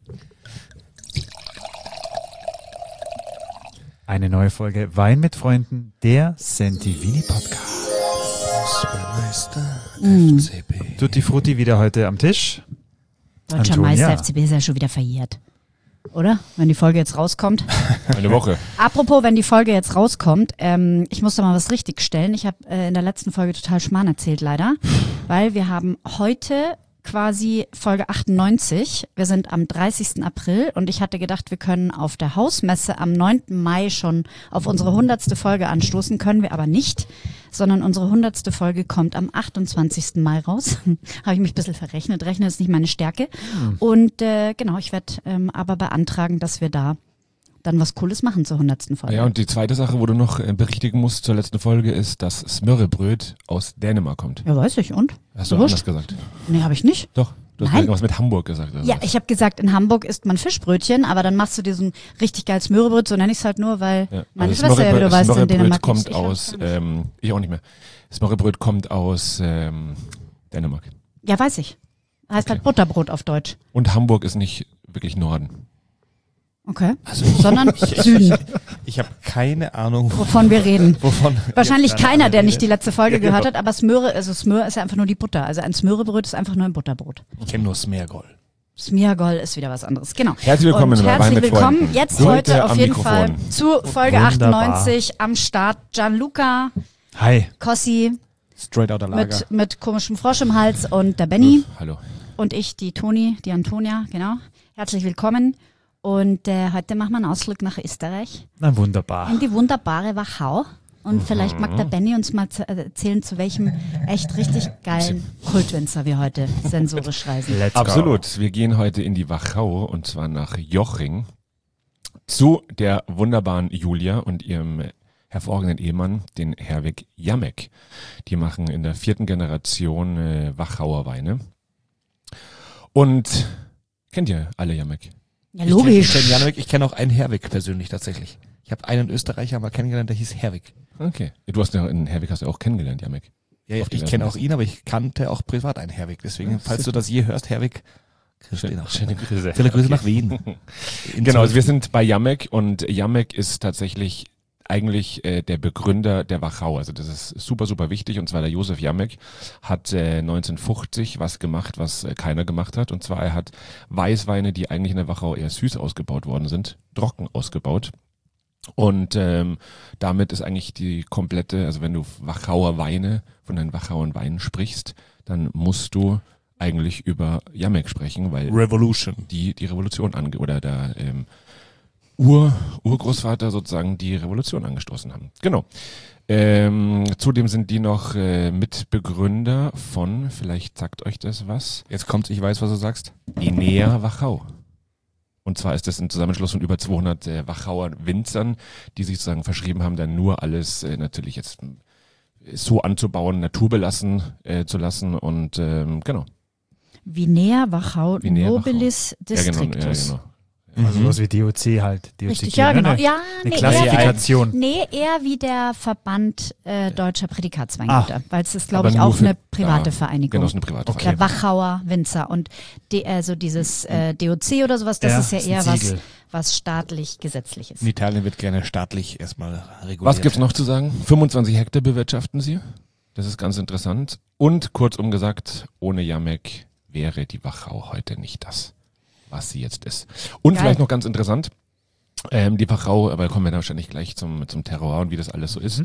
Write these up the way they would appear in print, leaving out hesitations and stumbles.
Eine neue Folge Wein mit Freunden, der Sentivini Podcast. FCB. Tutti Frutti wieder heute am Tisch. Deutscher Antonia. Meister FCB ist ja schon wieder verjährt. Oder? Wenn die Folge jetzt rauskommt. Eine Woche. Apropos, wenn die Folge jetzt rauskommt, ich muss da mal was richtigstellen. Ich habe in der letzten Folge total Schmarrn erzählt, leider. Weil wir haben heute quasi Folge 98. Wir sind am 30. April und ich hatte gedacht, wir können auf der Hausmesse am 9. Mai schon auf unsere 100. Folge anstoßen. Können wir aber nicht, sondern unsere 100. Folge kommt am 28. Mai raus. Habe ich mich ein bisschen verrechnet. Rechnen ist nicht meine Stärke. Und genau, ich werde aber beantragen, dass wir da dann was Cooles machen zur 100. Folge. Ja, und die zweite Sache, wo du noch berichtigen musst zur letzten Folge, ist, dass Smørrebrød aus Dänemark kommt. Ja, weiß ich. Und? Hast du Wurscht. anders gesagt? Nee, habe ich nicht. Doch. Du hast Nein. irgendwas mit Hamburg gesagt. Oder Ja, was? ich habe gesagt, in Hamburg isst man Fischbrötchen, aber dann machst du dir so ein richtig geiles Smørrebrød, so nenne ich es halt nur, weil Ja. meine Also Schwester ja, wie du weißt, in Smørrebrød Dänemark kommt ist. aus, ich auch nicht mehr. Smørrebrød kommt aus Dänemark. Ja, weiß ich. Heißt halt Butterbrot auf Deutsch. Und Hamburg ist nicht wirklich Norden. Okay. Also Sondern Süden, ich habe keine Ahnung, wovon wir reden. wovon. Wahrscheinlich keine keiner, Ahnung, der nicht die letzte Folge Ja, gehört hat, aber Smør ist ja einfach nur die Butter. Also ein Smørrebrød ist einfach nur ein Butterbrot. Ich kenne nur Smergol. Smirgol ist wieder was anderes. Genau. Herzlich willkommen Und bei Wein herzlich mit willkommen Freunden. jetzt Heute heute auf am jeden Mikrofon. Fall zu Folge Wunderbar. 98 am Start. Gianluca, Hi. Kossi Straight out der Lager. mit komischem Frosch im Hals und der Benny. Hallo. Und ich, die Toni, die Antonia, genau. Herzlich willkommen. Und heute machen wir einen Ausflug nach Österreich, Na wunderbar. in die wunderbare Wachau. Und vielleicht mag der Benny uns mal erzählen, zu welchem echt richtig geilen Kultwinzer wir heute sensorisch reisen. Let's go. Absolut. Wir gehen heute in die Wachau und zwar nach Joching zu der wunderbaren Julia und ihrem hervorragenden Ehemann, den Herwig Jamek. Die machen in der 4. Generation Wachauer Weine. Und kennt ihr alle Jamek? Ja, Ich logisch. kenne Janowik, ich kenne auch einen Herwig persönlich tatsächlich. Ich habe einen Österreicher mal kennengelernt, der hieß Herwig. Okay. Du hast ja in Herwig hast du auch kennengelernt, Jamek. Ja, Auf ich diversen kenne auch Messen. ihn, aber ich kannte auch privat einen Herwig. Deswegen, falls du das je hörst, Herwig, Schöne Grüße. viele Grüße nach Wien. Genau, also wir sind bei Jamek und Jamek ist tatsächlich eigentlich der Begründer der Wachau. Also das ist super, super wichtig. Und zwar der Josef Jamek hat 1950 was gemacht, was keiner gemacht hat. Und zwar er hat Weißweine, die eigentlich in der Wachau eher süß ausgebaut worden sind, trocken ausgebaut. Und damit ist eigentlich die komplette, also wenn du Wachauer Weine, von den Wachauern Weinen sprichst, dann musst du eigentlich über Jamek sprechen, weil Revolution. die Revolution oder der Urgroßvater sozusagen die Revolution angestoßen haben. Genau. Zudem sind die noch Mitbegründer von, vielleicht sagt euch das was, Jetzt kommt's, ich weiß, was du sagst. Enea Wachau. Und zwar ist das ein Zusammenschluss von über 200 Wachauer Winzern, die sich sozusagen verschrieben haben, dann nur alles natürlich jetzt so anzubauen, naturbelassen zu lassen und genau. Vinea Wachau Vinea Nobilis Districtus. Ja, genau. Also sowas wie DOC halt. DOCG, Richtig, ja, genau. ne? Ja, Eine nee, Klassifikation. eher wie der Verband Deutscher Prädikatsweingüter, weil es ist, glaube Aber ich, nur auch für- eine private ja, Vereinigung. Genau, ist eine private Der Vereinigung. Wachauer Winzer und also dieses DOC oder sowas, das Ja, ist ja ist ein eher was, Siegel. was staatlich gesetzlich ist. In Italien wird gerne staatlich erstmal reguliert. Was gibt's noch zu sagen? 25 Hektar bewirtschaften sie. Das ist ganz interessant. Und kurzum gesagt, ohne Jamek wäre die Wachau heute nicht das, was sie jetzt ist. Und Geil. vielleicht noch ganz interessant, die Wachau, aber kommen wir dann wahrscheinlich gleich zum Terroir und wie das alles so ist.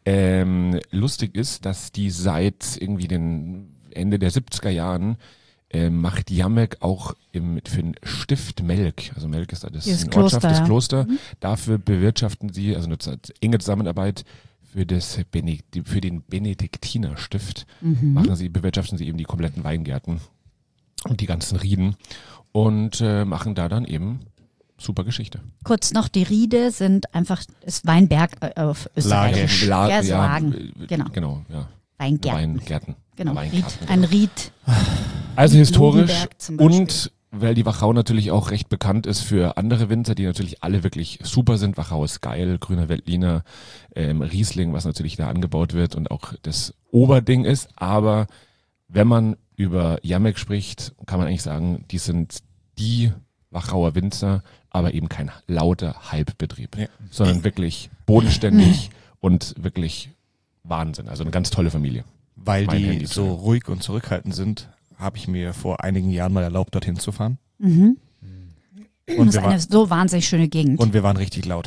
Lustig ist, dass die seit irgendwie den Ende der 70er Jahren macht Jamek auch für den Stift Melk, also Melk ist das Dieses eine Ortschaft, Kloster, das ja. Kloster, dafür bewirtschaften sie, also eine enge Zusammenarbeit für den Benediktinerstift, bewirtschaften sie eben die kompletten Weingärten und die ganzen Rieden und machen da dann eben super Geschichte. Kurz noch, die Riede ist Weinberg auf Österreichisch. Ja, so Hagen. Genau. Genau, ja. Weingärten. Weingärten. Genau, Weingarten, Ein Ried. Also historisch Lobenberg zum Beispiel. und weil die Wachau natürlich auch recht bekannt ist für andere Winzer, die natürlich alle wirklich super sind. Wachau ist geil, Grüner Veltliner, Riesling, was natürlich da angebaut wird und auch das Oberding ist. Aber wenn man über Jamek spricht, kann man eigentlich sagen, die sind die Wachauer Winzer, aber eben kein lauter Hype-Betrieb, Ja. sondern wirklich bodenständig und wirklich Wahnsinn. Also eine ganz tolle Familie. Weil Mein die Handy so zu. ruhig und zurückhaltend sind, habe ich mir vor einigen Jahren mal erlaubt, dorthin zu fahren. Mhm. Und Das ist wir, eine so wahnsinnig schöne Gegend. und wir waren richtig laut.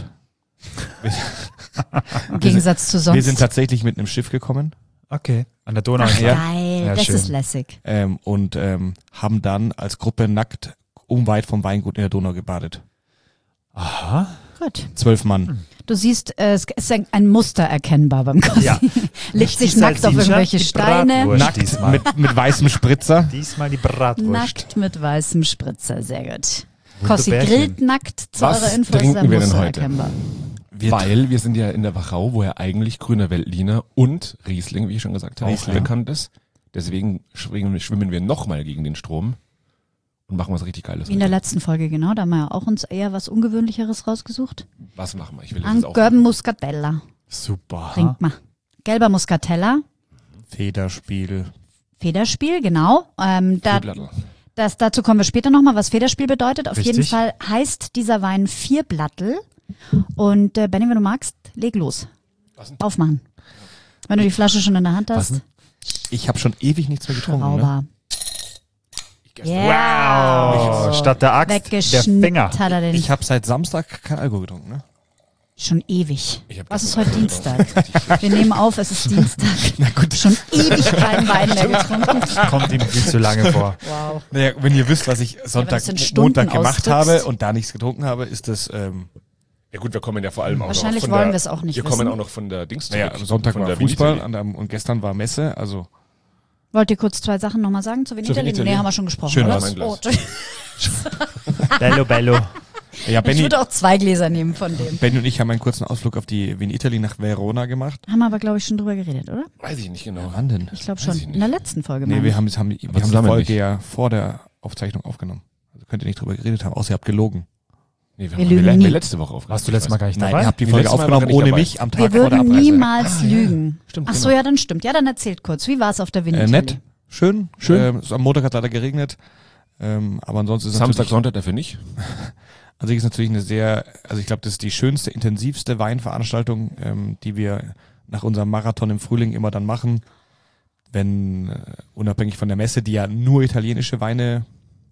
Im Gegensatz zu sonst. Wir sind tatsächlich mit einem Schiff gekommen Okay. An der Donau. Ach, Ja. geil. Ja, das schön. ist lässig. und haben dann als Gruppe nackt unweit vom Weingut in der Donau gebadet. Aha. Gut. 12 Mann. Du siehst, es ist ein Muster erkennbar beim Kossi. Ja. Legt sich Die nackt auf Salsiccia, irgendwelche die Steine. Bratwurst Nackt diesmal. mit weißem Spritzer. Diesmal die Bratwurst. Nackt mit weißem Spritzer. Sehr gut. Wunderbärchen. Kossi grillt nackt zu Was eurer Info. Ist trinken ein wir denn Muster heute? erkennbar. Weil wir sind ja in der Wachau, wo ja eigentlich grüner Veltliner und Riesling, wie ich schon gesagt habe, Riesling. bekannt ist. Deswegen schwimmen wir nochmal gegen den Strom und machen was richtig Geiles. Wie in der heute. letzten Folge, genau. Da haben wir ja auch uns eher was Ungewöhnliches rausgesucht. Was machen wir? Ich will das jetzt auch. Angörben Muscatella. Super. Trinkt mal. Gelber Muscatella. Federspiel. Federspiel, genau. Vierblattel. Dazu kommen wir später nochmal, was Federspiel bedeutet. Auf jeden Richtig. Fall heißt dieser Wein Vierblattel. Und Benny, wenn du magst, leg los. Was denn? Aufmachen. Wenn du die Flasche schon in der Hand Was hast. denn? Ich habe schon ewig nichts mehr getrunken. Ne? Trauber. gestern. Ja. Wow, statt der Axt der Weggeschnitten Finger. hat er den. Ich habe seit Samstag kein Alkohol getrunken. Ne? Schon ewig. Ich hab Was ist gestern heute Dienstag? Wir nehmen auf, es ist Dienstag. Na gut. Schon ewig keinen Wein mehr getrunken. Kommt ihm viel zu lange vor. Wow. Naja, wenn ihr wisst, was ich Sonntag, das in Stunden Montag gemacht ausdrückst. habe und da nichts getrunken habe, ist das, Ja gut, wir kommen ja vor allem auch Wahrscheinlich noch von wollen der, wir es auch nicht Wir wissen. kommen auch noch von der Dings zurück. naja, Sonntag von war der Fußball Vinitaly. und gestern war Messe, also Wollt ihr kurz zwei Sachen nochmal sagen zu Vinitaly? Vinitaly? Nee, haben wir schon gesprochen, Schön oder? war's. Mein Glas. Oh, Entschuldigung. Bello, bello. ja, ich Benny, würde auch 2 Gläser nehmen von dem. Benny und ich haben einen kurzen Ausflug auf die Vinitaly nach Verona gemacht. Haben wir aber, glaube ich, schon drüber geredet, oder? Weiß ich nicht genau. Wann denn? Ich glaube Weiß schon. ich nicht. In der letzten Folge. Nee, meine wir ich. haben die zusammen Folge nicht. ja vor der Aufzeichnung aufgenommen. Also könnt ihr nicht drüber geredet haben, außer ihr habt gelogen. Nee, Wir lügen nie. letzte Woche aufgenommen. Warst du letztes Mal gar nicht Nein, dabei? ihr habt die Nee, Folge letztes Mal war aufgenommen ich ohne dabei. mich am Tag Wir vor der würden Abreise. niemals lügen. Stimmt, Ach so, genau. ja, dann stimmt. Ja, dann erzählt kurz. Wie war es auf der Vinitaly? Nett, schön. Schön. Am Montag hat es leider geregnet. Aber ansonsten ist es Samstag, natürlich, Sonntag dafür nicht. also ist natürlich eine sehr, also ich glaube, das ist die schönste, intensivste Weinveranstaltung, die wir nach unserem Marathon im Frühling immer dann machen, wenn unabhängig von der Messe, die ja nur italienische Weine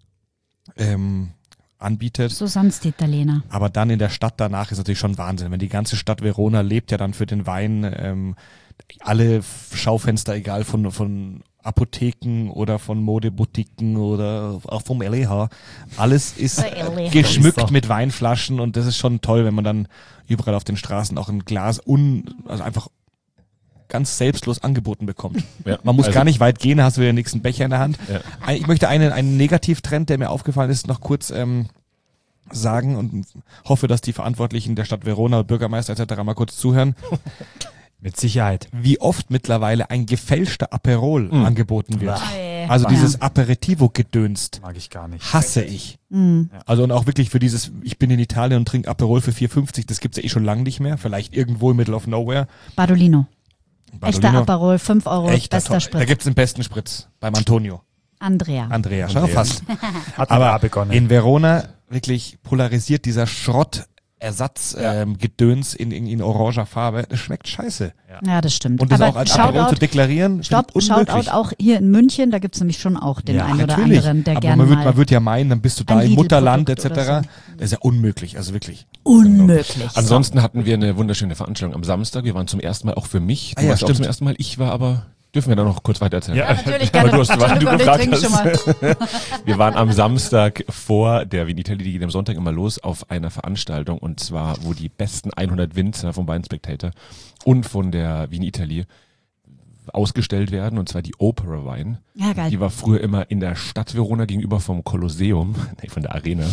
anbietet. So sonst die Italiener. Aber dann in der Stadt danach ist natürlich schon Wahnsinn. Wenn die ganze Stadt Verona lebt ja dann für den Wein, alle Schaufenster, egal von Apotheken oder von Modeboutiquen oder auch vom LEH, alles ist LEH. geschmückt mit Weinflaschen und das ist schon toll, wenn man dann überall auf den Straßen auch ein Glas also einfach ganz selbstlos angeboten bekommt. Ja. Man muss Also- gar nicht weit gehen, hast du wieder den nächsten Becher in der Hand. Ja. Ich möchte einen Negativtrend, der mir aufgefallen ist, noch kurz sagen und hoffe, dass die Verantwortlichen der Stadt Verona, Bürgermeister etc. mal kurz zuhören, Mit Sicherheit. wie oft mittlerweile ein gefälschter Aperol angeboten wird. Ey. Also Ja. dieses Aperitivo-Gedönst Mag ich gar nicht. hasse ich. Mhm. Also und auch wirklich für dieses, ich bin in Italien und trinke Aperol für 4,50, das gibt's ja eh schon lange nicht mehr, vielleicht irgendwo im Middle of Nowhere. Badolino. Echter Badolino, Aperol, 5 Euro, echter bester toll. Da Spritz. gibt's den besten Spritz beim Antonio. Andrea. Andrea, schau fast. Hat Aber aber begonnen. in Verona wirklich polarisiert dieser Schrott-Ersatz Gedöns in oranger Farbe. Das schmeckt scheiße. Ja, das stimmt. Und das Aber auch als Aperol zu Shoutout, deklarieren, Stopp, finde ich unmöglich. Shoutout auch hier in München, da gibt's nämlich schon auch den Ja, einen oder Natürlich, anderen, der aber gerne man mal wird ja meinen, dann bist du da ein im Mutterland Lidl-Produkt etc. oder so. Das ist ja unmöglich, also wirklich. unmöglich. Ansonsten hatten wir eine wunderschöne Veranstaltung am Samstag. Wir waren zum ersten Mal, auch für mich. Du Ah ja, warst auch stimmt. zum ersten Mal. Ich war aber, dürfen wir da noch kurz weiter erzählen? Ja. Natürlich Aber gerne. du hast, weil du Gianluca und ich gefragt trinken schon mal. Wir waren am Samstag vor der Vinitaly, die geht am Sonntag immer los, auf einer Veranstaltung und zwar, wo die besten 100 Winzer vom Wine Spectator und von der Vinitaly ausgestellt werden, und zwar die Opera Wine. Ja, geil. Die war früher immer in der Stadt Verona gegenüber vom Kolosseum, nee, von der Arena.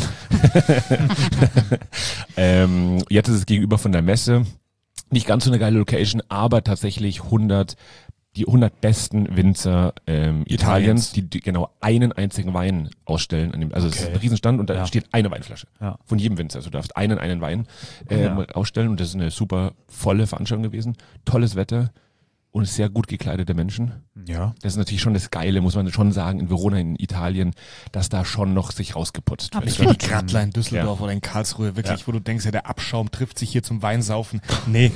Jetzt ist es gegenüber von der Messe. Nicht ganz so eine geile Location, aber tatsächlich die 100 besten Winzer Italiens, die genau einen einzigen Wein ausstellen. Also es ist ein Riesenstand und da Ja. steht eine Weinflasche Ja. von jedem Winzer. Also du darfst einen Wein Ja. ausstellen und das ist eine super volle Veranstaltung gewesen. Tolles Wetter, und sehr gut gekleidete Menschen. Ja. Das ist natürlich schon das Geile, muss man schon sagen, in Verona, in Italien, dass da schon noch sich rausgeputzt wird. Wie die Gradler in Düsseldorf oder in Karlsruhe, wirklich, wo du denkst, ja, der Abschaum trifft sich hier zum Weinsaufen. Nee,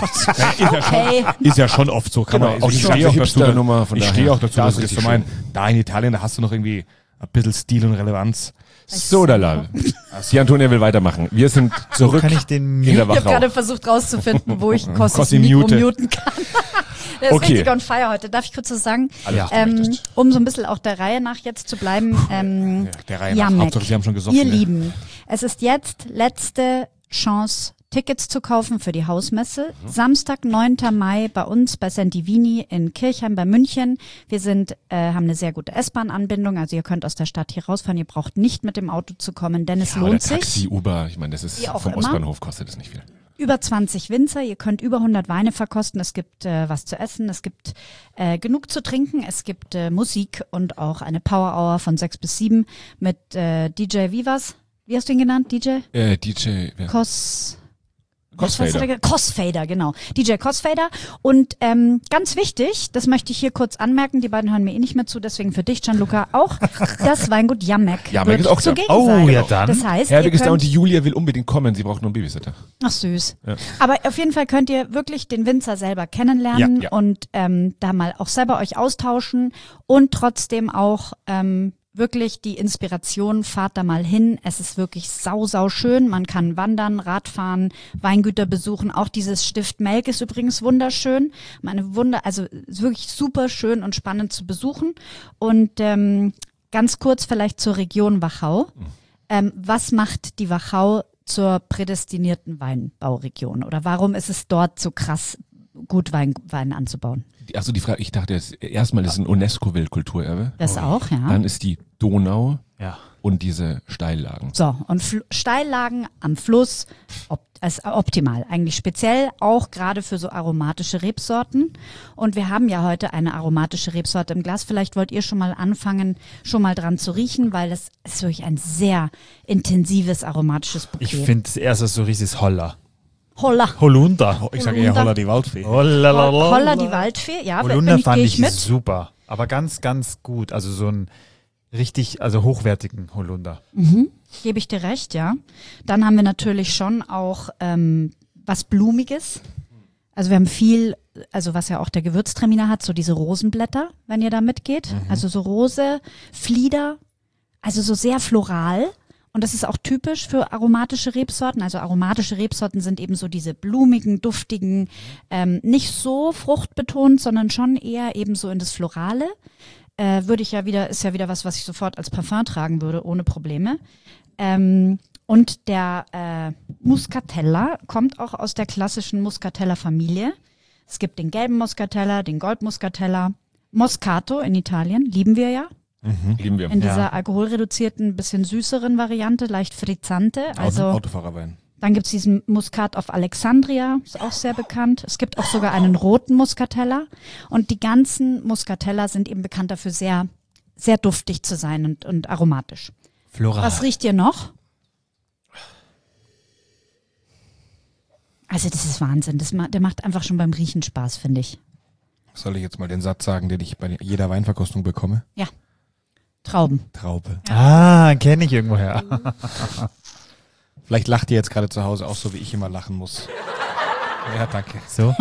ist ja schon oft so. Kann Genau, man, auch ich die stehe auch dazu, Hipster-Nummer, von ich daher. stehe auch dazu, Da dass ist ich das richtig so meine. Da in Italien, da hast du noch irgendwie ein bisschen Stil und Relevanz. So, Dalal. Die Antonia will weitermachen. Wir sind Wo zurück kann ich den in der Ich habe Wachau. gerade versucht rauszufinden, wo ich Kossis Kossi Mikro mute. muten kann. Der ist Okay. richtig on fire heute. Darf ich kurz was sagen? Alles, was du möchtest. Um so ein bisschen auch der Reihe nach jetzt zu bleiben. Der Reihe nach. Jamek, Hauptsache, Sie haben schon gesoffen. ihr ne? Lieben, es ist jetzt letzte Chance, Tickets zu kaufen für die Hausmesse. Samstag, 9. Mai bei uns bei Sentivini in Kirchheim bei München. Wir haben eine sehr gute S-Bahn-Anbindung, also ihr könnt aus der Stadt hier rausfahren. Ihr braucht nicht mit dem Auto zu kommen, denn es Ja, oder lohnt Taxi, sich. Uber, ich meine, das ist Wie auch vom immer. Ostbahnhof kostet das nicht viel. Über 20 Winzer, ihr könnt über 100 Weine verkosten, es gibt was zu essen, es gibt genug zu trinken, es gibt Musik und auch eine Power Hour von 6 bis 7 mit DJ Vivas. Wie hast du ihn genannt, DJ? DJ, wer? Crossfader, genau. DJ Crossfader. Und ganz wichtig, das möchte ich hier kurz anmerken, die beiden hören mir eh nicht mehr zu, deswegen für dich, Gianluca, auch das Weingut Jamek Jamek wird ist auch da. zugegen Oh, sein. ja dann. Das heißt, Herwig ihr ist da und könnt, die Julia will unbedingt kommen, sie braucht nur einen Babysitter. ach süß. Ja. Aber auf jeden Fall könnt ihr wirklich den Winzer selber kennenlernen Ja. und da mal auch selber euch austauschen und trotzdem auch wirklich die Inspiration, fahrt da mal hin. Es ist wirklich sau schön. Man kann wandern, Radfahren, Weingüter besuchen. Auch dieses Stift Melk ist übrigens wunderschön. Also ist wirklich super schön und spannend zu besuchen. Und ganz kurz vielleicht zur Region Wachau. Was macht die Wachau zur prädestinierten Weinbauregion? Oder warum ist es dort so krass, gut Wein anzubauen? Achso, die Frage, ich dachte, erstmal ist ein UNESCO-Weltkulturerbe. Das auch, ja. Dann ist die Donau Ja. und diese Steillagen. So, und Steillagen am Fluss, ist optimal. Eigentlich speziell auch gerade für so aromatische Rebsorten. Und wir haben ja heute eine aromatische Rebsorte im Glas. Vielleicht wollt ihr schon mal anfangen, schon mal dran zu riechen, weil das ist wirklich ein sehr intensives aromatisches Bouquet. Ich finde das erste so richtig Holler. Holla. Holunder. Ich sage eher Holla die Waldfee. Holla die Waldfee, ja, Holunder gehe fand ich ich mit. super. Aber ganz, ganz gut. Also so ein richtig, also hochwertigen Holunder. Gebe ich dir recht, ja. Dann haben wir natürlich schon auch was Blumiges. Also wir haben viel, also was ja auch der Gewürztraminer hat, so diese Rosenblätter, wenn ihr da mitgeht. Also so Rose, Flieder, also so sehr floral. Und das ist auch typisch für aromatische Rebsorten. Also aromatische Rebsorten sind eben so diese blumigen, duftigen, nicht so fruchtbetont, sondern schon eher eben so in das Florale. Ist ja wieder was ich sofort als Parfum tragen würde, ohne Probleme. Und der Muscatella kommt auch aus der klassischen Muscatella-Familie. Es gibt den gelben Muscatella, den Goldmuscatella, Moscato in Italien, lieben wir ja. Lieben wir. In dieser alkoholreduzierten, bisschen süßeren Variante, leicht frizzante. Also Autofahrerwein. dann gibt's diesen Muscat of Alexandria, ist auch sehr bekannt. Es gibt auch sogar einen roten Muscatella. Und die ganzen Muscatella sind eben bekannt dafür, sehr, sehr duftig zu sein und aromatisch. Floral. Was riecht ihr noch? Also das ist Wahnsinn. Der macht einfach schon beim Riechen Spaß, finde ich. Soll ich jetzt mal den Satz sagen, den ich bei jeder Weinverkostung bekomme? Ja. Trauben. Traube. Ah, kenne ich irgendwoher. Vielleicht lacht ihr jetzt gerade zu Hause auch so, wie ich immer lachen muss. Ja, danke. So.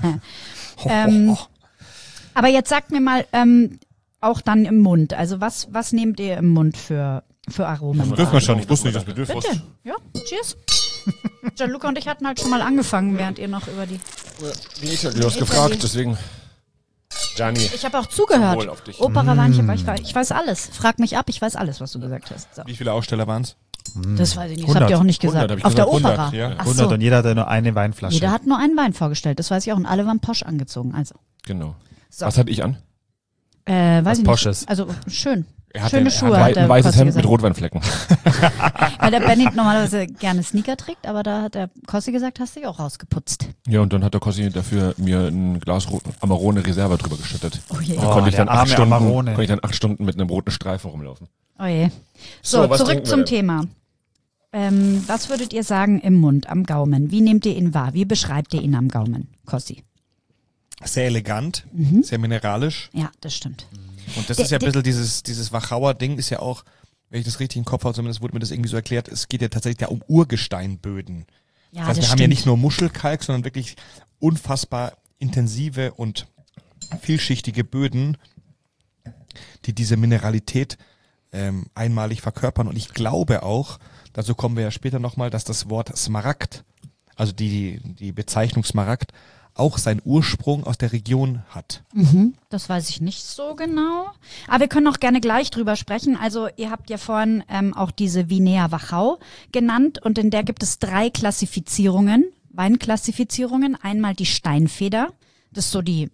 Aber jetzt sagt mir mal, auch dann im Mund. Also was nehmt ihr im Mund für Aromen? Dürfen wir schon, ich wusste nicht, dass wir dürfen. Bitte. Ja, cheers. Gianluca und ich hatten halt schon mal angefangen, während ihr noch über die... Du hast gefragt, deswegen. Gianni. Ich habe auch zugehört. Wohl auf dich. Opera Wein, ich weiß alles. Frag mich ab, ich weiß alles, was du gesagt hast. So. Wie viele Aussteller waren es? Das weiß ich nicht, das 100. habt ihr auch nicht gesagt. 100 hab ich Auf der gesagt, Opera. 100, ja. Ach 100 so. und jeder hatte nur eine Weinflasche. Jeder hat nur einen Wein vorgestellt, das weiß ich auch. Und alle waren posch angezogen. Also, Genau. So. Was hatte ich an? weiß ich Posches. nicht. Also, schön. Er hat Schöne den- Schuhe er hat hat der Ein weißes Kossi Hemd mit gesagt. Rotweinflecken. Weil der Benny normalerweise gerne Sneaker trägt, aber da hat der Kossi gesagt, hast du dich auch rausgeputzt. Ja, und dann hat der Kossi dafür mir ein Glas Amarone Reserva drüber geschüttet. Oh je. Da konnte ich dann der 8 arme Stunden, Amarone. konnte ich dann 8 Stunden mit einem roten Streifen rumlaufen. Oh je. So, was zurück trinken wir zum denn? Thema. Was würdet ihr sagen im Mund, am Gaumen? Wie nehmt ihr ihn wahr? Wie beschreibt ihr ihn am Gaumen, Kossi? Sehr elegant, sehr mineralisch. Ja, das stimmt. Und das ist ja ein bisschen dieses Wachauer Ding ist ja auch, wenn ich das richtig im Kopf habe, zumindest wurde mir das irgendwie so erklärt, es geht ja tatsächlich um Urgesteinböden. Ja, Das heißt, wir haben ja nicht nur Muschelkalk, sondern wirklich unfassbar intensive und vielschichtige Böden, die diese Mineralität einmalig verkörpern. Und ich glaube auch, dazu kommen wir ja später nochmal, dass das Wort Smaragd, also die Bezeichnung Smaragd, auch seinen Ursprung aus der Region hat. Das weiß ich nicht so genau. Aber wir können auch gerne gleich drüber sprechen. Also ihr habt ja vorhin auch diese Vinea Wachau genannt und in der gibt es 3 Klassifizierungen, Weinklassifizierungen. Einmal die Steinfeder, das ist so die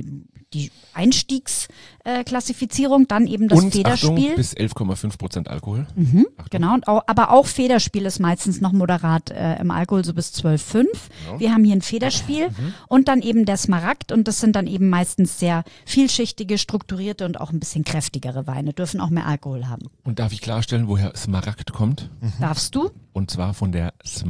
Einstiegsklassifizierung, dann eben das und Federspiel. Achtung, bis 11,5% Alkohol. Genau, und aber auch Federspiel ist meistens noch moderat im Alkohol, so bis 12,5. Ja. Wir haben hier ein Federspiel und dann eben der Smaragd und das sind dann eben meistens sehr vielschichtige, strukturierte und auch ein bisschen kräftigere Weine, dürfen auch mehr Alkohol haben. Und darf ich klarstellen, woher Smaragd kommt? Darfst du? Und zwar von der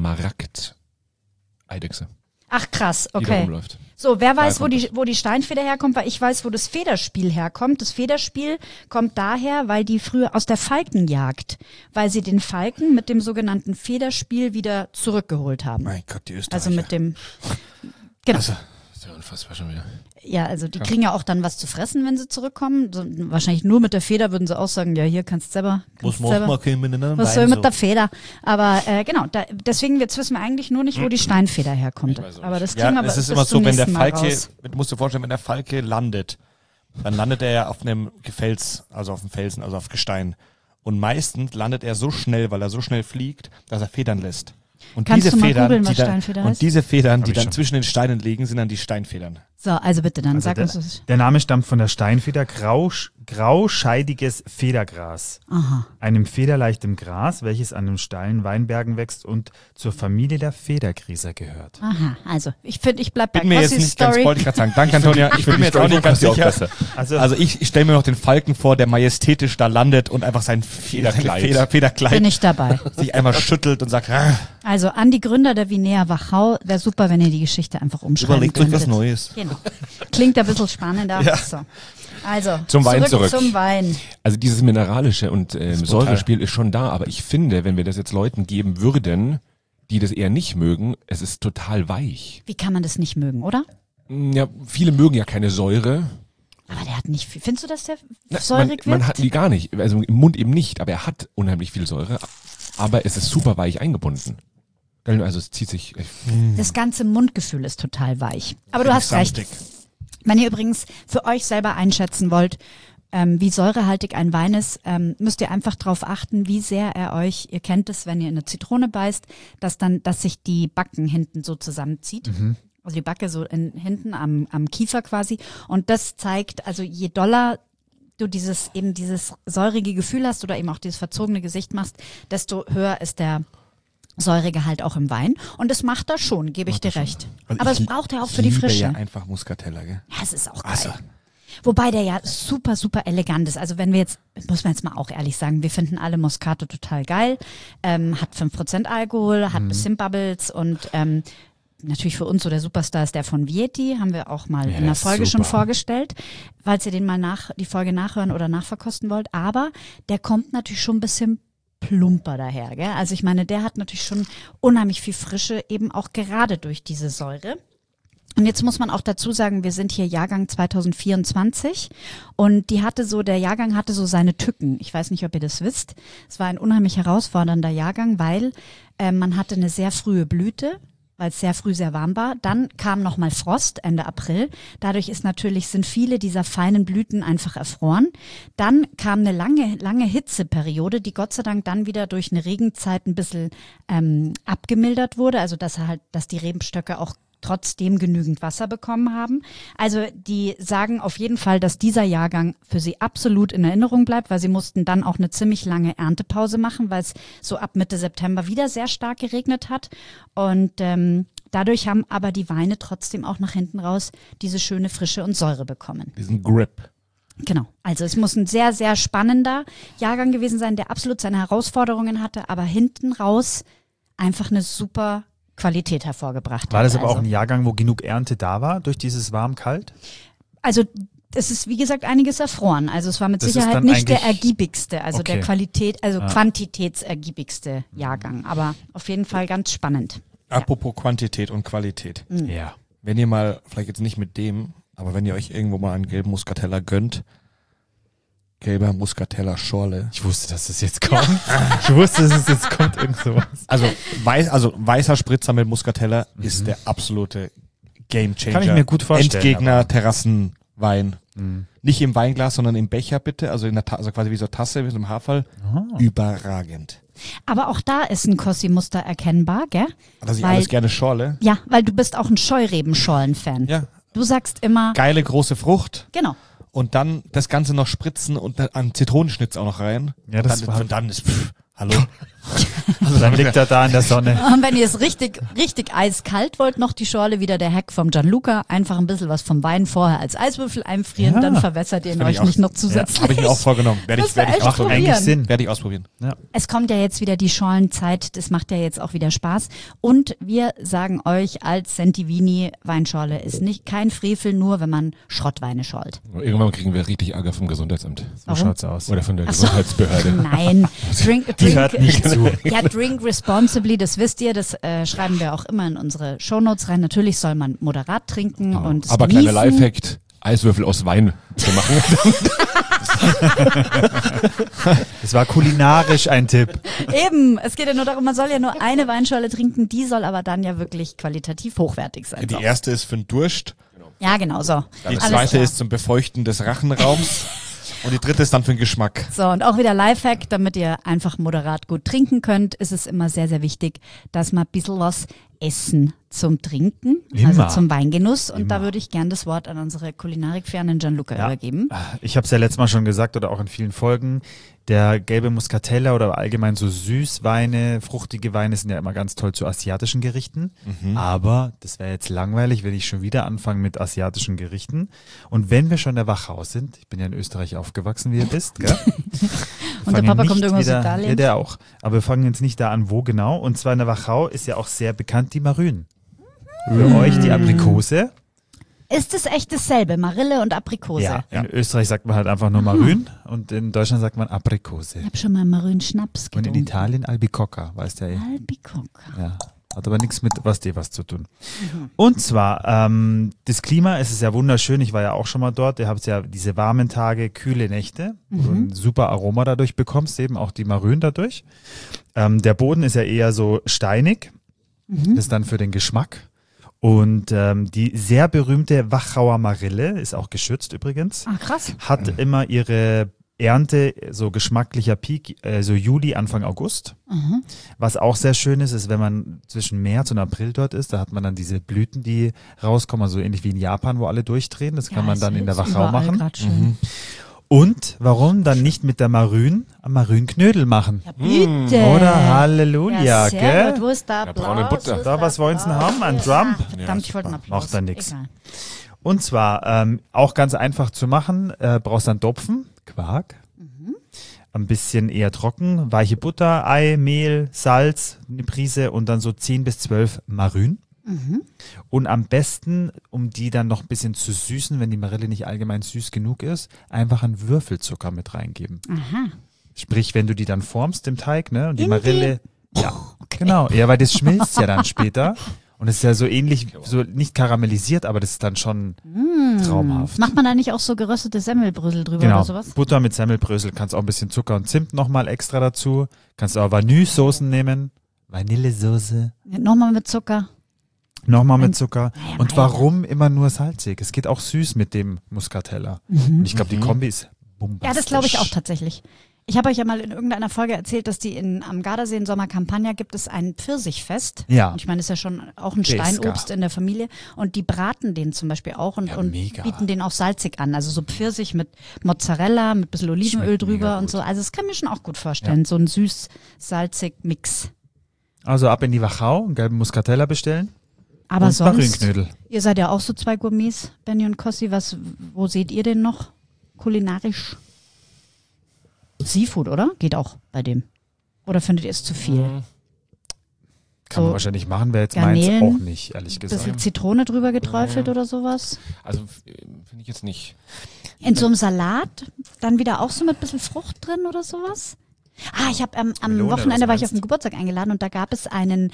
Smaragd-Eidechse, Ach krass, die da okay. rumläuft. So, wer weiß, Daher kommt wo die Steinfeder herkommt, weil ich weiß, wo das Federspiel herkommt. Das Federspiel kommt daher, weil die früher aus der Falkenjagd, weil sie den Falken mit dem sogenannten Federspiel wieder zurückgeholt haben. Mein Gott, die Österreicher. Also mit dem, genau. Das ist ja unfassbar schon wieder. Ja, also die kriegen ja auch dann was zu fressen, wenn sie zurückkommen. So, wahrscheinlich nur mit der Feder würden sie auch sagen, ja, hier kannst du selber. Was macht man kein miteinander? Was soll mit der Feder? Aber genau, deswegen jetzt wissen wir eigentlich nur nicht, wo die Steinfeder herkommt. Ich weiß auch Aber das Ja, kriegen wir es ist bis immer zum so, wenn der nächsten Mal Falke, raus. du musst dir vorstellen, wenn der Falke landet, dann landet er ja auf einem Gefels, also auf dem Felsen, also auf Gestein. Und meistens landet er so schnell, weil er so schnell fliegt, dass er Federn lässt. Und Kannst diese du mal Federn, googeln, was die dann, Steinfeder und heißt? diese Federn, die Hab ich dann schon. zwischen den Steinen liegen, sind dann die Steinfedern. So, also bitte, dann Also sag uns das. der Name stammt von der Steinfeder, grauscheidiges Federgras. Aha. Einem federleichten Gras, welches an den steilen Weinbergen wächst und zur Familie der Federgrieser gehört. Aha, also ich finde, ich bleib bei Bin mir jetzt Cossys nicht ganz, Story. wollte ich gerade sagen. Danke, Antonia. Ich bin mir jetzt auch nicht ganz sicher. Also ich stelle mir noch den Falken vor, der majestätisch da landet und einfach sein Federkleid. Federkleid Bin ich dabei. sich einmal schüttelt und sagt, Also an die Gründer der Vinea Wachau, wäre super, wenn ihr die Geschichte einfach umschreiben überlegt euch könntet. was Neues. Genau. Klingt ein bisschen spannender. Ja. So. Also, Zum Wein zurück. zum Wein. Also dieses mineralische und brutal. Säurespiel ist schon da, aber ich finde, wenn wir das jetzt Leuten geben würden, die das eher nicht mögen, es ist total weich. Wie kann man das nicht mögen, oder? Ja, viele mögen ja keine Säure. Aber der hat nicht viel. Findest du, dass der Na, säurig wirkt? man hat die gar nicht, also im Mund eben nicht, aber er hat unheimlich viel Säure, aber es ist super weich eingebunden. Also es zieht sich. Das ganze Mundgefühl ist total weich. Aber du hast recht. Samtig. Wenn ihr übrigens für euch selber einschätzen wollt, wie säurehaltig ein Wein ist, müsst ihr einfach darauf achten, wie sehr er euch, ihr kennt es, wenn ihr in eine Zitrone beißt, dass sich die Backen hinten so zusammenzieht. Also die Backe so hinten am Kiefer quasi. Und das zeigt, also je doller du dieses säurige Gefühl hast oder eben auch dieses verzogene Gesicht machst, desto höher ist der Säuregehalt auch im Wein. Und das macht er schon, gebe ich dir recht. Und Aber ich es braucht er auch für die liebe Frische. ja einfach Muscatella, gell? Ja, es ist auch geil. Also. Wobei der ja super, super elegant ist. Also wenn wir jetzt, muss man jetzt mal auch ehrlich sagen, wir finden alle Moscato total geil, hat 5% Alkohol, hat bisschen Bubbles und natürlich für uns so der Superstar ist der von Vietti, haben wir auch mal Ja, in der ist Folge schon super. vorgestellt, falls ihr den mal die Folge nachhören oder nachverkosten wollt. Aber der kommt natürlich schon ein bisschen plumper daher. Gell? Also ich meine, der hat natürlich schon unheimlich viel Frische, eben auch gerade durch diese Säure. Und jetzt muss man auch dazu sagen, wir sind hier Jahrgang 2024 und der Jahrgang hatte so seine Tücken. Ich weiß nicht, ob ihr das wisst. Es war ein unheimlich herausfordernder Jahrgang, weil man hatte eine sehr frühe Blüte, weil es sehr früh sehr warm war. Dann kam nochmal Frost Ende April. Dadurch sind viele dieser feinen Blüten einfach erfroren. Dann kam eine lange Hitzeperiode, die Gott sei Dank dann wieder durch eine Regenzeit ein bisschen abgemildert wurde. Also dass die Rebenstöcke auch trotzdem genügend Wasser bekommen haben. Also die sagen auf jeden Fall, dass dieser Jahrgang für sie absolut in Erinnerung bleibt, weil sie mussten dann auch eine ziemlich lange Erntepause machen, weil es so ab Mitte September wieder sehr stark geregnet hat. Und dadurch haben aber die Weine trotzdem auch nach hinten raus diese schöne Frische und Säure bekommen. Diesen Grip. Genau, also es muss ein sehr, sehr spannender Jahrgang gewesen sein, der absolut seine Herausforderungen hatte, aber hinten raus einfach eine super Qualität hervorgebracht War hat. das aber auch Also- ein Jahrgang, wo genug Ernte da war, durch dieses warm-kalt? Also es ist, wie gesagt, einiges erfroren. Also es war mit Das ist Sicherheit dann nicht der eigentlich- ergiebigste, also der Okay. quantitätsergiebigste Jahrgang. Aber auf jeden Fall ganz spannend. Apropos Quantität und Qualität. Ja. Wenn ihr mal, vielleicht jetzt nicht mit dem, aber wenn ihr euch irgendwo mal einen gelben Muscatella gönnt, gelber Muscatella Schorle. Ich wusste, dass das jetzt kommt. Ich wusste, dass es jetzt kommt, irgend sowas. Also weißer Spritzer mit Muscatella ist der absolute Gamechanger. Kann ich mir gut vorstellen, Endgegner, Terrassenwein. Mhm. Nicht im Weinglas, sondern im Becher bitte, also in der also quasi wie so eine Tasse mit so einem Haarfall. Überragend. Aber auch da ist ein Kossi-Muster erkennbar, gell? Dass ich Weil- alles gerne Schorle. Ja, weil du bist auch ein Scheureben-Schollen-Fan. Ja. Du sagst immer, Geile große Frucht genau. und dann das Ganze noch spritzen und dann an Zitronenschnitz auch noch rein. Ja, und das dann, war- und dann ist hallo. Also dann liegt er da in der Sonne. Und wenn ihr es richtig eiskalt wollt, noch die Schorle, wieder der Hack vom Gianluca, einfach ein bisschen was vom Wein vorher als Eiswürfel einfrieren, Ja. dann verwässert ihr ihn Find ich euch auch- nicht noch zusätzlich. Habe ich mir auch vorgenommen. Werde Das ich, werd wär ich, echt ausprobieren. Eigentlich Sinn. Werde ich ausprobieren. Ja. Es kommt ja jetzt wieder die Schollenzeit, das macht ja jetzt auch wieder Spaß. Und wir sagen euch als Sentivini, Weinschorle ist nicht kein Frevel, nur wenn man Schrottweine schollt. Irgendwann kriegen wir richtig Ärger vom Gesundheitsamt. So Warum? schaut's aus. Oder von der Ach so. Gesundheitsbehörde. Nein, Die hört nicht zu. Ja, drink responsibly, das wisst ihr, das schreiben wir auch immer in unsere Shownotes rein. Natürlich soll man moderat trinken und es Aber genießen. kleiner Lifehack, Eiswürfel aus Wein zu machen. Das war kulinarisch ein Tipp. Eben, es geht ja nur darum, man soll ja nur eine Weinschorle trinken, die soll aber dann ja wirklich qualitativ hochwertig sein. Die So. erste ist für den Durst, Ja, genau, so. die Alles zweite klar. ist zum Befeuchten des Rachenraums und die dritte ist dann für den Geschmack. So, und auch wieder Lifehack, damit ihr einfach moderat gut trinken könnt, ist es immer sehr, sehr wichtig, dass man ein bisschen was essen zum Trinken, also Immer. zum Weingenuss. Und da Immer. würde ich gern das Wort an unsere Kulinarikfernen Gianluca übergeben. Ich habe es ja letztes Mal schon gesagt oder auch in vielen Folgen. Der gelbe Muscatella oder allgemein so Süßweine, fruchtige Weine sind ja immer ganz toll zu asiatischen Gerichten. Aber das wäre jetzt langweilig, wenn ich schon wieder anfange mit asiatischen Gerichten. Und wenn wir schon in der Wachau sind, ich bin ja in Österreich aufgewachsen, wie ihr wisst, gell? Und der fangen Papa nicht kommt irgendwo aus wieder- Italien. Ja, der auch. Aber wir fangen jetzt nicht da an, wo genau. Und zwar in der Wachau ist ja auch sehr bekannt die Marün. Für euch die Aprikose. Ist es echt dasselbe, Marille und Aprikose? Ja, in Österreich sagt man halt einfach nur Marün und in Deutschland sagt man Aprikose. Ich habe schon mal Marün-Schnaps Und in getrunken. Italien Albicocca, weißt du ja. Albicocca. Ja. Hat aber nichts mit was zu tun. Und zwar, das Klima, es ist ja wunderschön, ich war ja auch schon mal dort, ihr habt ja diese warmen Tage, kühle Nächte, wo du ein super Aroma dadurch bekommst, eben auch die Marün dadurch. Der Boden ist ja eher so steinig, das ist dann für den Geschmack. Und die sehr berühmte Wachauer Marille, ist auch geschützt übrigens, Ah, krass. hat immer ihre Ernte, so geschmacklicher Peak, so Juli, Anfang August. Was auch sehr schön ist, ist, wenn man zwischen März und April dort ist, da hat man dann diese Blüten, die rauskommen, so ähnlich wie in Japan, wo alle durchdrehen. Das kann man dann in der Wachau machen. Und warum dann nicht mit der Marün am Marünknödel machen? Ja, bitte. Oder Halleluja, Ja, sehr gell? gut. Wo ist der Applaus? braune Butter. Wo ist Da, der was wollen Sie denn Applaus? haben? Ein Drum? Verdammt, ich wollte einen Applaus. Macht dann nix. Egal. Und zwar auch ganz einfach zu machen, brauchst dann Topfen, Quark, ein bisschen eher trocken, weiche Butter, Ei, Mehl, Salz, eine Prise und dann so 10 bis 12 Marün. Und am besten, um die dann noch ein bisschen zu süßen, wenn die Marille nicht allgemein süß genug ist, einfach einen Würfelzucker mit reingeben. Aha. Sprich, wenn du die dann formst im Teig, ne, und die In die- Marille, ja, genau, ja, weil das schmilzt ja dann später. Und es ist ja so ähnlich, so nicht karamellisiert, aber das ist dann schon traumhaft. Macht man da nicht auch so geröstete Semmelbrösel drüber Genau, oder sowas? Butter mit Semmelbrösel, kannst auch ein bisschen Zucker und Zimt nochmal extra dazu. Kannst auch Vanillesoßen nehmen, Vanillesoße, Nochmal mit Zucker. nochmal mit Zucker. Naja, Und mei. warum immer nur salzig? Es geht auch süß mit dem Muscatella. Und ich glaube, die Kombi ist bombastisch. Ja, das glaube ich auch tatsächlich. Ich habe euch ja mal in irgendeiner Folge erzählt, dass die am Gardasee in Sommercampagna gibt es ein Pfirsichfest. Ja. Und ich meine, das ist ja schon auch ein Pesca. Steinobst in der Familie. Und die braten den zum Beispiel auch und mega. bieten den auch salzig an. Also so Pfirsich mit Mozzarella, mit ein bisschen Olivenöl Schmeckt drüber mega und gut. so. Also das kann ich mir schon auch gut vorstellen. So ein süß-salzig-Mix. Also ab in die Wachau, einen gelben Muscatella bestellen. Aber und sonst, Marünknödel. ihr seid ja auch so zwei Gourmets, Benny und Kossi. Wo seht ihr den noch kulinarisch? Seafood, oder? Geht auch bei dem. Oder findet ihr es zu viel? Kann man So wahrscheinlich machen, wäre jetzt Garnelen, meins auch nicht, ehrlich ein gesagt. bisschen Zitrone drüber geträufelt oder sowas. Also finde ich jetzt nicht. In so einem Salat dann wieder auch so mit ein bisschen Frucht drin oder sowas. Ich habe am Melone, Wochenende was war ich meinst auf den Geburtstag eingeladen und da gab es einen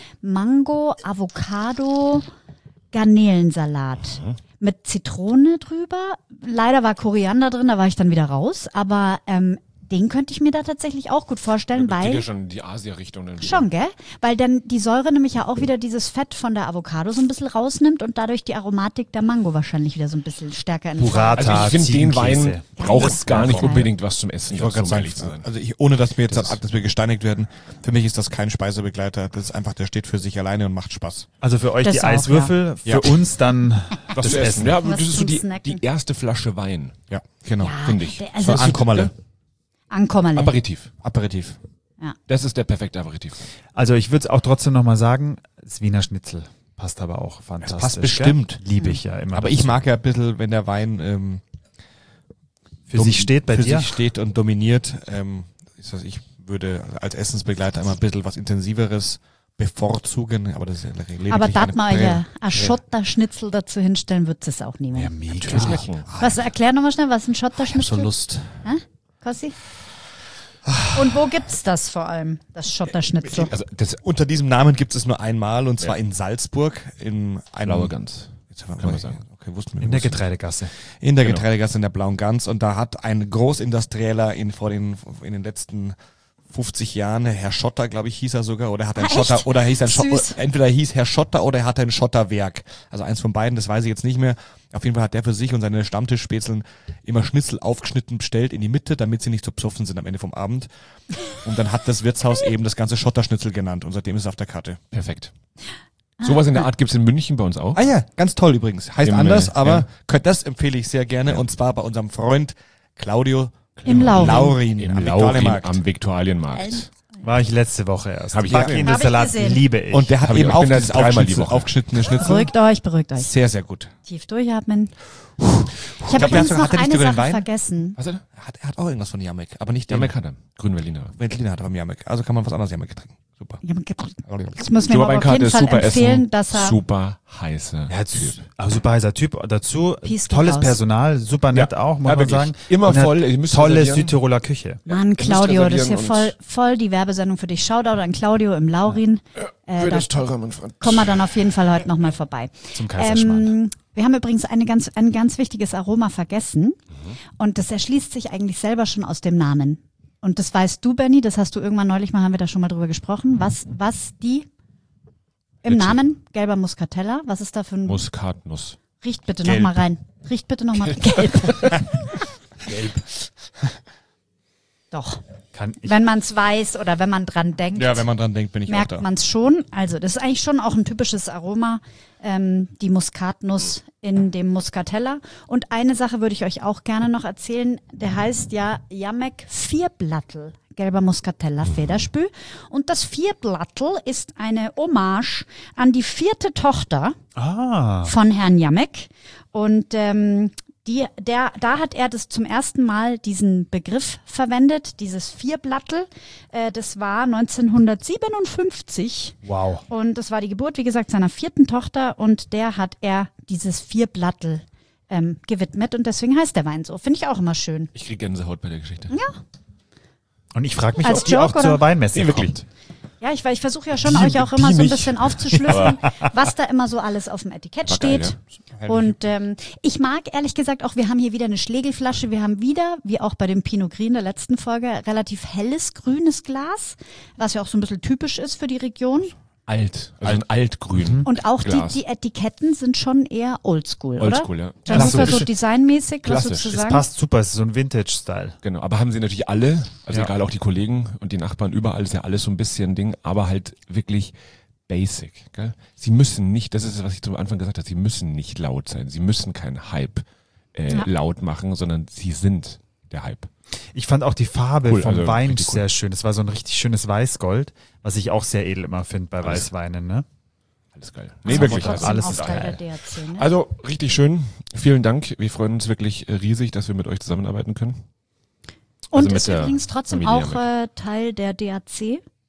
Mango-Avocado-Garnelensalat mit Zitrone drüber. Leider war Koriander drin, da war ich dann wieder raus, aber den könnte ich mir da tatsächlich auch gut vorstellen, Geht ja weil schon in die Asia-Richtung. dann wieder. schon, gell? Weil dann die Säure nämlich ja auch wieder dieses Fett von der Avocado so ein bisschen rausnimmt und dadurch die Aromatik der Mango wahrscheinlich wieder so ein bisschen stärker in Burrata, Also ich finde, den Wein Ziegenkäse. braucht das gar nicht geil. unbedingt was zum Essen. Ich wollte gerade um sagen, ehrlich zu sein. also ohne dass wir jetzt dass wir gesteinigt werden, für mich ist das kein Speisebegleiter. Das ist einfach, der steht für sich alleine und macht Spaß. Also für euch Das die auch, Eiswürfel, ja. für uns dann Was das zu essen. Essen. Ja, aber Was das ist so zum die Snacken. erste Flasche Wein, Ja, genau. finde ich. Also So Ankommerle. Ankommerle. Aperitif. Aperitif. Das ist der perfekte Aperitif. Also ich würde es auch trotzdem nochmal sagen, das Wiener Schnitzel passt aber auch fantastisch. passt bestimmt. Gell? Liebe ich ja immer. Aber ich mag ja ein bisschen, wenn der Wein für sich steht bei für dir. sich steht und dominiert. Ich würde als Essensbegleiter immer ein bisschen was Intensiveres bevorzugen, aber das ist ja lediglich Aber da eine mal Prä- ein Schotterschnitzel dazu hinstellen, wird es auch nie mehr. Ja, mega. Schmecken. Was, erklär nochmal schnell, was ist ein Ich hab so Schotterschnitzel? Lust. Kossi? Und wo gibt's das vor allem, das Schotterschnitzel? Also das Unter diesem Namen gibt es nur einmal und zwar in Salzburg in einem blaue Gans. Jetzt kann man sagen. Okay, wussten wir In der wussten- Getreidegasse. In der Genau. Getreidegasse in der Blauen Gans und da hat ein Großindustrieller in den letzten 50 Jahren, Herr Schotter, glaube ich, hieß er sogar, oder hat ein Echt? Schotter, oder hieß ein Süß. entweder hieß Herr Schotter oder er hatte ein Schotterwerk. Also eins von beiden, das weiß ich jetzt nicht mehr. Auf jeden Fall hat der für sich und seine Stammtischspätzeln immer Schnitzel aufgeschnitten bestellt in die Mitte, damit sie nicht so psoffen sind am Ende vom Abend. Und dann hat das Wirtshaus eben das ganze Schotterschnitzel genannt und seitdem ist es auf der Karte. Perfekt. Sowas in der Art gibt's in München bei uns auch. Ah ja, ganz toll übrigens. Heißt Im, anders, ja. aber das empfehle ich sehr gerne und zwar bei unserem Freund Claudio Im Laurin. Laurin Im am Laurin Viktualienmarkt. am Viktualienmarkt. War ich letzte Woche erst. Hab ich Backen gesehen. in Hab den ich Salat gesehen. liebe ich. Und der hat Hab ich eben auch- auch bin da dieses dreimal die Woche. aufgeschnittene Schnitzel. Beruhigt euch, beruhigt euch. Sehr, sehr gut. Tief durchatmen. Ich glaub, habe übrigens hat noch er nicht eine über den Sache Wein? vergessen. Was denn? Er hat auch irgendwas von Jamek, aber nicht den. Jamek hat er. Grün-Berliner. Veltliner hat er beim Jamek. Also kann man was anderes Jamek trinken. Super. Ich muss mir Super aber auf Weinkarte, jeden Fall super empfehlen, Essen, dass er super heißer Ja, Typ. super heißer Typ. Dazu Peace geht tolles raus. Personal, super nett auch, muss man wirklich. sagen. Immer Und hat voll, ihr müsst tolle reservieren. Südtiroler Küche. Mann, Claudio, das ist hier reservieren voll die Werbesendung für dich. Shoutout an Claudio im Laurin. Da teurer, mein Freund. kommen wir dann auf jeden Fall heute nochmal vorbei. Zum Kaiserschmarrn. Wir haben übrigens ein ganz wichtiges Aroma vergessen. Und das erschließt sich eigentlich selber schon aus dem Namen. Und das weißt du, Benny, das hast du irgendwann neulich mal, haben wir da schon mal drüber gesprochen. Was die im Bitte. Namen gelber Muscatella, was ist da für ein... Muskatnuss. Riecht bitte Gelb. nochmal rein. Riecht bitte nochmal gelb. Gelb. Doch. Kann ich, Wenn man es weiß oder wenn man dran denkt. Ja, wenn man dran denkt, bin ich auch merkt da. man es schon. Also das ist eigentlich schon auch ein typisches Aroma, die Muskatnuss in dem Muscatella. Und eine Sache würde ich euch auch gerne noch erzählen. Der heißt ja Jamek Vierblattel, gelber Muscatella Federspül. Und das Vierblattel ist eine Hommage an die 4. Tochter von Herrn Jamek. Und da hat er das zum ersten Mal diesen Begriff verwendet, dieses Vierblattel. Das war 1957 wow. und das war die Geburt, wie gesagt, seiner 4. Tochter und der hat er dieses Vierblattel gewidmet und deswegen heißt der Wein so. Finde ich auch immer schön. Ich krieg Gänsehaut bei der Geschichte. Und ich frage mich, Als ob die Joke, auch zur oder? Weinmesse Nee, wirklich. kommt. Ja, ich versuche ja schon, euch auch immer die so ein nicht. bisschen aufzuschlüsseln, was da immer so alles auf dem Etikett War geil, steht. Und ich mag ehrlich gesagt auch, wir haben hier wieder eine Schlegelflasche. Wir haben wieder, wie auch bei dem Pinot Gris in der letzten Folge, relativ helles grünes Glas, was ja auch so ein bisschen typisch ist für die Region. Alt. Also ein Altgrün. Und auch Glas. die Etiketten sind schon eher oldschool, oder? Oldschool, ja. Dann ist Klassisch. so designmäßig, was Klassisch. sozusagen. Es passt super, es ist so ein Vintage-Style. Genau, aber haben sie natürlich alle, also Ja. egal auch die Kollegen und die Nachbarn, überall ist ja alles so ein bisschen Ding, aber halt wirklich basic. Gell? Sie müssen nicht, das ist es, was ich zum Anfang gesagt habe, sie müssen nicht laut sein, sie müssen keinen Hype Ja. laut machen, sondern sie sind der Hype. Ich fand auch die Farbe Cool, vom also Wein richtig cool. sehr schön. Es war so ein richtig schönes Weißgold, was ich auch sehr edel immer finde bei Alles. Weißweinen. Ne? Alles geil. Also Nee, wirklich. trotzdem alles auch ist Teil geil. der DRC, ne? Also richtig schön. Vielen Dank. Wir freuen uns wirklich riesig, dass wir mit euch zusammenarbeiten können. Und mit ist der übrigens trotzdem Familie auch Teil der DAC.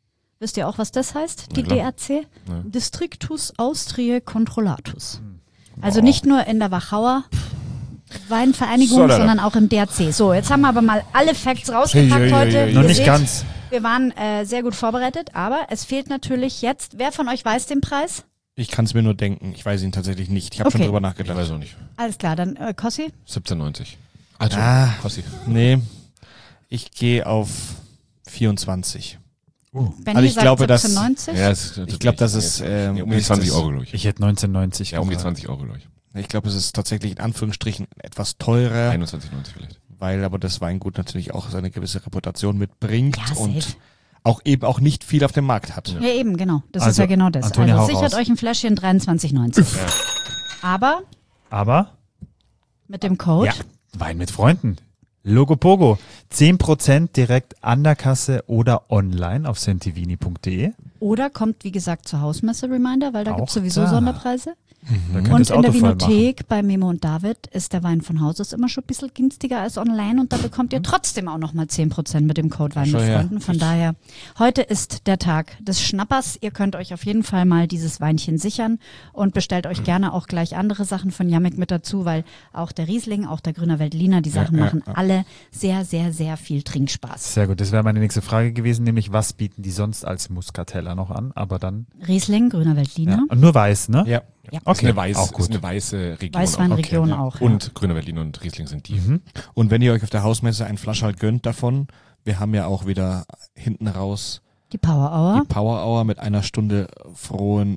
Wisst ihr auch, was das heißt? Die Na klar. DRC? Ja. Districtus Austriae Controllatus. Also nicht nur in der Wachauer Weinvereinigung, So, da. sondern auch im DRC. So, jetzt haben wir aber mal alle Facts rausgepackt heute. Noch Ihr nicht seht, ganz. Wir waren sehr gut vorbereitet, aber es fehlt natürlich jetzt, wer von euch weiß den Preis? Ich kann es mir nur denken. Ich weiß ihn tatsächlich nicht. Ich habe Okay. schon drüber Ich nachgedacht. weiß auch nicht. Alles klar, dann Kossi? 17,90. Also, Kossi. Nee, ich gehe auf 24. Benni Also ich sagt glaube, dass- 17,90. Ja, Ich glaube, das ist um die 20 Euro, glaube ich. Ich hätte 1990. Ja, um die gesagt. 20 Euro, glaube ich. Ich glaube, es ist tatsächlich in Anführungsstrichen etwas teurer, 21,90 vielleicht. weil aber das Weingut natürlich auch seine gewisse Reputation mitbringt Ja, und safe. auch eben auch nicht viel auf dem Markt hat. Ja, eben, genau. Das ist Also, ja genau das. Antonia, Also hau sichert raus. euch ein Fläschchen 23,90. Aber Aber mit dem Code ja, Wein mit Freunden. Logopogo. 10% direkt an der Kasse oder online auf sentivini.de. oder kommt, wie gesagt, zur Hausmesse-Reminder, weil da Auch gibt es sowieso da. Sonderpreise. Da könnt ihr Und das in Auto der voll machen. Winothek bei Memo und David ist der Wein von Haus aus immer schon ein bisschen günstiger als online und da bekommt ihr trotzdem auch nochmal 10% mit dem Code Wein mit Schon, ja. Freunden. Von daher, heute ist der Tag des Schnappers. Ihr könnt euch auf jeden Fall mal dieses Weinchen sichern und bestellt euch gerne auch gleich andere Sachen von Jamek mit dazu, weil auch der Riesling, auch der Grüner Veltliner, die Sachen machen alle sehr, sehr, sehr viel Trinkspaß. Sehr gut, das wäre meine nächste Frage gewesen, nämlich was bieten die sonst als Muscatella noch an? Aber dann, Riesling, Grüner Veltliner, und nur weiß, ne? Ja. Ja. Ist eine, weiß, auch gut. ist eine weiße Region. Weißweinregion Okay, auch. Ja. Und Grüner Veltliner und Riesling sind die. Und wenn ihr euch auf der Hausmesse ein Flascherl gönnt davon, wir haben ja auch wieder hinten raus Die Power Hour. die Power Hour mit einer Stunde frohen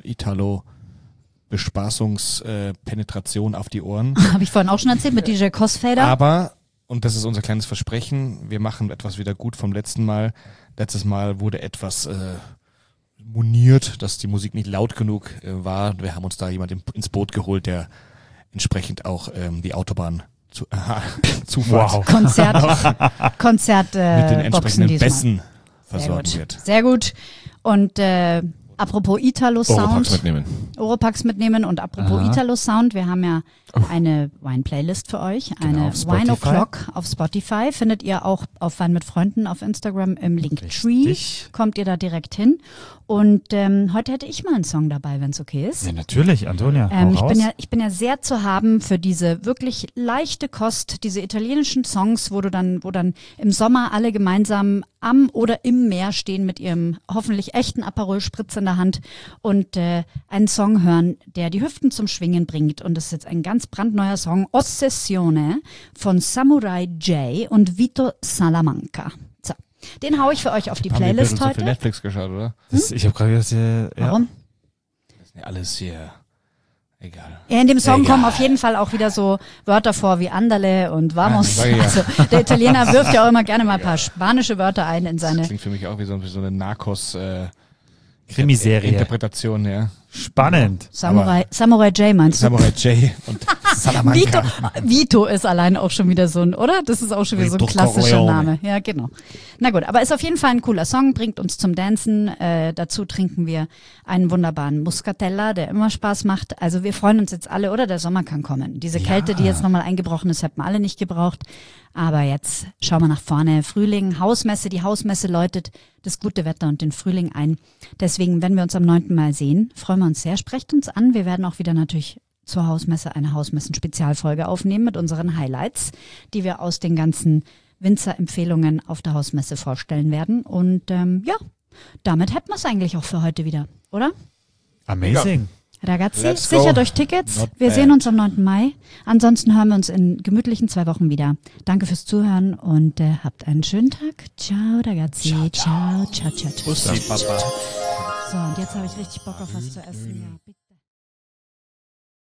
Italo-Bespaßungspenetration auf die Ohren. Habe ich vorhin auch schon erzählt mit DJ Cosfader. Aber, und das ist unser kleines Versprechen, wir machen etwas wieder gut vom letzten Mal. Letztes Mal wurde etwas moniert, dass die Musik nicht laut genug war. Wir haben uns da jemand ins Boot geholt, der entsprechend auch die Autobahn Zufahrt Konzert mit den Boxen entsprechenden diesmal. Bässen Sehr versorgen gut. wird. Sehr gut. Und apropos Italo-Sound. Oropax mitnehmen. Oropax mitnehmen und apropos Aha. Italo-Sound, wir haben ja eine Wine-Playlist für euch, eine auf Wine Spotify. O'Clock auf Spotify, findet ihr auch auf Wein mit Freunden auf Instagram im Linktree, Richtig. kommt ihr da direkt hin und heute hätte ich mal einen Song dabei, wenn es okay ist. Ja, natürlich, Antonia. hau Ich raus. bin ja sehr zu haben für diese wirklich leichte Kost, diese italienischen Songs, wo dann im Sommer alle gemeinsam am oder im Meer stehen mit ihrem hoffentlich echten Aperol Spritz in der Hand und einen Song hören, der die Hüften zum Schwingen bringt. Und das ist jetzt ein ganz brandneuer Song, Ossessione von Samurai J und Vito Salamanca. So, den hau ich für euch auf die Haben wir ein Playlist bisschen zu viel heute. Netflix geschaut, oder? Ich habe gerade gesagt, ja. Warum? Das ist ja alles hier egal. Ja, in dem Song Egal. kommen auf jeden Fall auch wieder so Wörter vor wie Andale und Vamos. Ja, Also, der Italiener wirft ja auch immer gerne mal ein paar spanische Wörter ein in Das seine. klingt für mich auch wie so eine Narcos Krimiserie. Interpretation, ja. Spannend. Samurai J meinst du? Samurai J und Salamanca. Vito ist allein auch schon wieder so ein, oder? Das ist auch schon wieder so ein Vito klassischer Corleone. Name. Ja, genau. Na gut, aber ist auf jeden Fall ein cooler Song, bringt uns zum Dancen. Dazu trinken wir einen wunderbaren Muscatella, der immer Spaß macht. Also wir freuen uns jetzt alle, oder? Der Sommer kann kommen. Diese Kälte, die jetzt nochmal eingebrochen ist, hätten wir alle nicht gebraucht. Aber jetzt schauen wir nach vorne. Frühling, Hausmesse, die Hausmesse läutet das gute Wetter und den Frühling ein. Deswegen, wenn wir uns am 9. Mai sehen, freuen wir uns sehr. Sprecht uns an. Wir werden auch wieder natürlich zur Hausmesse eine Hausmessen-Spezialfolge aufnehmen mit unseren Highlights, die wir aus den ganzen Winzerempfehlungen auf der Hausmesse vorstellen werden. Und ja, damit hätten wir es eigentlich auch für heute wieder, oder? Amazing. Ragazzi, Let's go. sichert euch Tickets. Not Wir bad. sehen uns am 9. Mai. Ansonsten hören wir uns in gemütlichen 2 Wochen wieder. Danke fürs Zuhören und habt einen schönen Tag. Ciao, Ragazzi. Ciao, ciao, ciao, ciao. Bussi, Papa. So, und jetzt habe ich richtig Bock auf was zu essen. Ja, bitte.